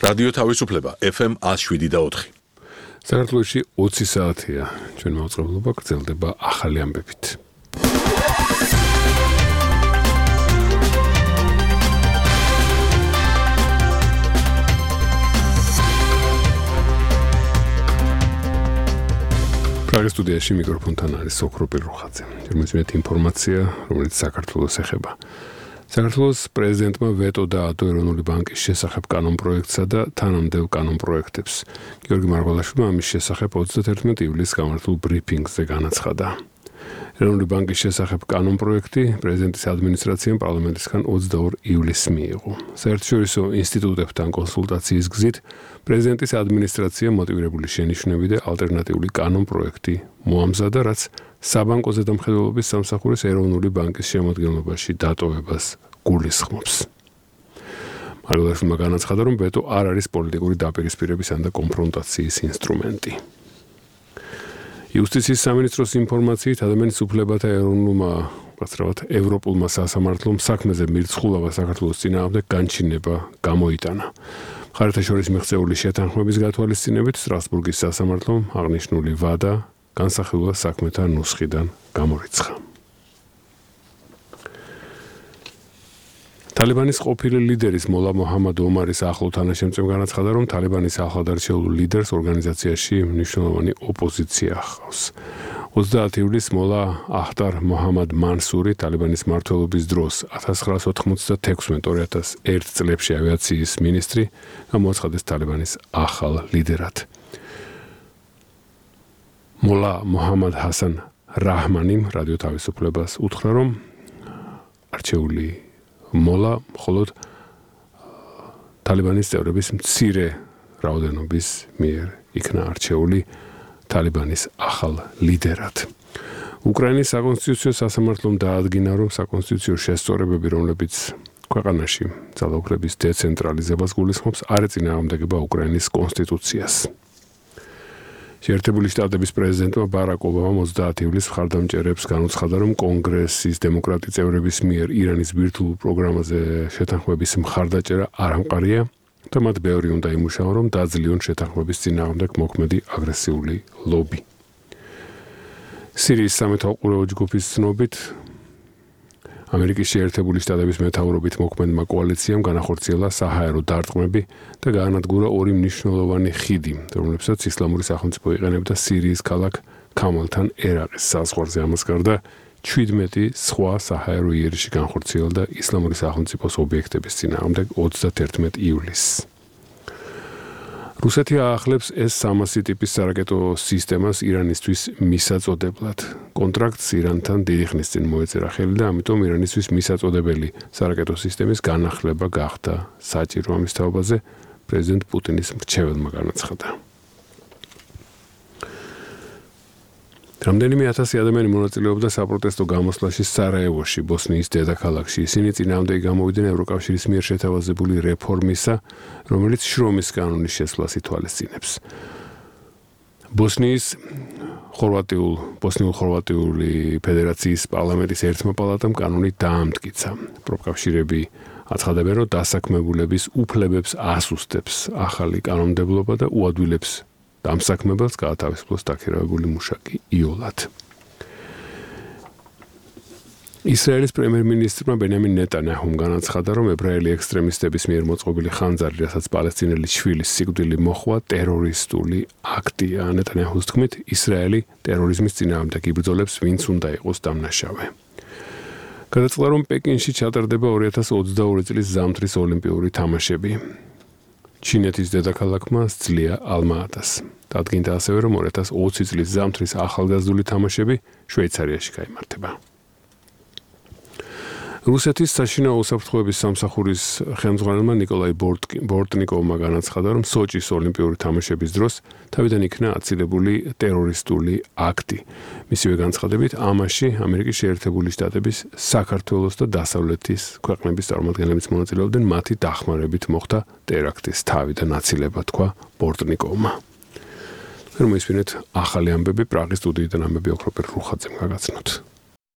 რადიო თავისუფლება FM 107.4. საქართველოში 20 საათია. ჩვენ მოწყობილობა გრძელდება ახალი ამბებით. პრაღის სტუდიაში მიკროფონთან არის ოქროპირ რუხაძე. მისმენთ ინფორმაცია, რომელიც საქართველოს ეხება. საქართველოს პრეზიდენტმა ვეტო დაადო ეროვნული ბანკის შესახებ კანონპროექტსა და თანამდებობ კანონპროექტებს. გიორგი მარგველაშვილმა ამის შესახებ 31 ივლისს გამართულ ბრიფინგზე განაცხადა. ეროვნული ბანკის შესახებ კანონპროექტი პრეზიდენტის ადმინისტრაციამ პარლამენტისგან 22 ივლისს მიიღო. საერთაშორისო ინსტიტუტებთან კონსულტაციის გზით პრეზიდენტის ადმინისტრაციამ მოტივირებული შენიშვნები და ალტერნატიული კანონპროექტი მოამზადა, რაც საბანკოზე დამხედველობის სამსახურის ეროვნული ბანკის შემადგენლობაში დატოვებას გულისხმობს. მარგველაშვილმა განაცხადა, რომ ვეტო არ არის პოლიტიკური დაპირისპირების ან კონფრონტაციის ინსტრუმენტი. იუსტიციის სამინისტროს ინფორმაციით ადამიანის უფლებათა ეროვნულმა ევროპულმა სასამართლომ საქმეზე მირცხულობა საქართველოს წინააღმდეგ განჩინება გამოიტანა. მხარეთა შორის მიღწეული შეთანხმების გათვალისწინებით სტრასბურგის სასამართლომ აღნიშნული ვადა განსახილველ საქმეთა ნუსხიდან გამორიცხა. თალიბანის ყოფილი ლიდერის მოლა მოჰამად ომარის ახლო თანაშემწემ განაცხადა, რომ თალიბანის ახლად არჩეულ ლიდერს ორგანიზაციაში მნიშვნელოვანი ოპოზიცია ჰყავს. 30 ივლისს მოლა აჰტარ მოჰამად მანსური თალიბანის მმართველობის დროს 1996-2001 წლებში ავიაციის მინისტრი გამოაცხადეს თალიბანის ახალ ლიდერად. მოლა მოჰამად ჰასან რაჰმანიმ რადიო თავისუფლებას უთხრა, რომ არჩეული მოლა მხოლოდ თალიბანის წევრების მცირე რაოდენობის მიერ იქნა არჩეული თალიბანის ახალ ლიდერად. უკრაინის საკონსტიტუციო სასამართლომ დაადგინა, რომ საკონსტიტუციო შესწორებები, რომლებიც ქვეყანაში ძალაუფლების დეცენტრალიზებას გულისხმობს, არ ეწინააღმდეგება უკრაინის კონსტიტუციას. შეერთებული შტატების პრეზიდენტმა ბარაკ ობამამ 30 ივლისს მხარდამჭერებს განუცხადა, რომ კონგრესის დემოკრატი წევრების მიერ ირანის ბირთვულ პროგრამაზე შეთანხმების მხარდაჭერა არ ამყარია და მათ ბევრი უნდა იმუშაონ, რომ დაძლიონ შეთანხმების წინააღმდეგ მოქმედი აგრესიული ლობი. სირიის სამეთვალყურეო ჯგუფის ცნობით ამერიკის შეერთებული შტატების მეთაურობით მოქმედმა კოალიციამ განახორციელა საჰაერო დარტყმები და გაანადგურა 2 მნიშვნელოვანი ხიდი, რომლებსაც ისლამური სახელმწიფო იყენებდა სირიის ქალაქ ქამალთან ერაყის საზღვარზე. ამას გარდა 17 სხვა საჰაერო იერიში განხორციელდა ისლამური სახელმწიფოს ობიექტების წინააღმდეგ 31 ივლისს. რუსეთი აახლებს S-300 ტიპის სარაკეტო სისტემას ირანისთვის მისაწოდებლად. კონტრაქტს ირანთან დიდი ხნის წინ მოეწერა ხელი და ამიტომ ირანისთვის მისაწოდებელი სარაკეტო სისტემის განახლება გახდა საჭირო. ამის თაობაზე პრეზიდენტ პუტინის მრჩეველმა განაცხადა. რამდენიმე ათასი ადამიანი მონაწილეობდა საპროტესტო გამოსვლაში სარაევოში, ბოსნიის დედაქალაქში. ისინი წინააღმდეგი გამოვიდნენ ევროკავშირის მიერ შეთავაზებული რეფორმისა, რომელიც შრომის კანონის შესვლას ითვალისწინებს. ბოსნიურ-ხორვატიული ფედერაციის პარლამენტის ერთმა პალატამ კანონი დაამტკიცა. პროფკავშირები აცხადებენ, რომ დასაქმებულების უფლებებს ასუსტებს ახალი კანონმდებლობა და უადვილებს დამსაქმებელს გაათავისუფლოს დაქირავებული მუშაკი იოლად. ისრაელის პრემიერ-მინისტრმა ბენიამინ ნეტანიაჰუმ განაცხადა, რომ ებრაელი ექსტრემისტების მიერ მოწყობილი ხანძარი, რასაც პალესტინელი შვილის სიკვდილი მოჰყვა, ტერორისტული აქტია. ნეტანიაჰუს თქმით, ისრაელი ტერორიზმის წინააღმდეგ იბრძოლებს, ვინც უნდა იყოს დამნაშავე. გადაწყდა, რომ პეკინში ჩატარდება 2022 წლის ზამთრის ოლიმპიური თამაშები. ჩინეთის დედაქალაქმა სძლია ალმა-ატას. დადგინდა ასევე, რომ 2020 წლის ზამთრის ახალგაზრდული თამაშები შვეიცარიაში გაიმართება. რუსეთის საშინაო უსაფრთხოების სამსახურის ხელმძღვანელმა ნიკოლაი ბორტნიკოვმა განაცხადა, რომ სოჭის ოლიმპიური თამაშების დროს თავიდან იქნა აცილებული ტერორისტული აქტი. მისივე განცხადებით, ამაში ამერიკის შეერთებული შტატების, საქართველოს და დასავლეთის ქვეყნების წარმომადგენლებიც მონაწილეობდნენ, მათი დახმარებით მოხდა ტერაქტის თავი და ნაცილება, თქვა ბორტნიკოვმა. რომ ისმინეთ ახალი ამბები პრაღის სტუდიიდან ამბები ოქროპირ რუხაძემ გაგაცნოთ.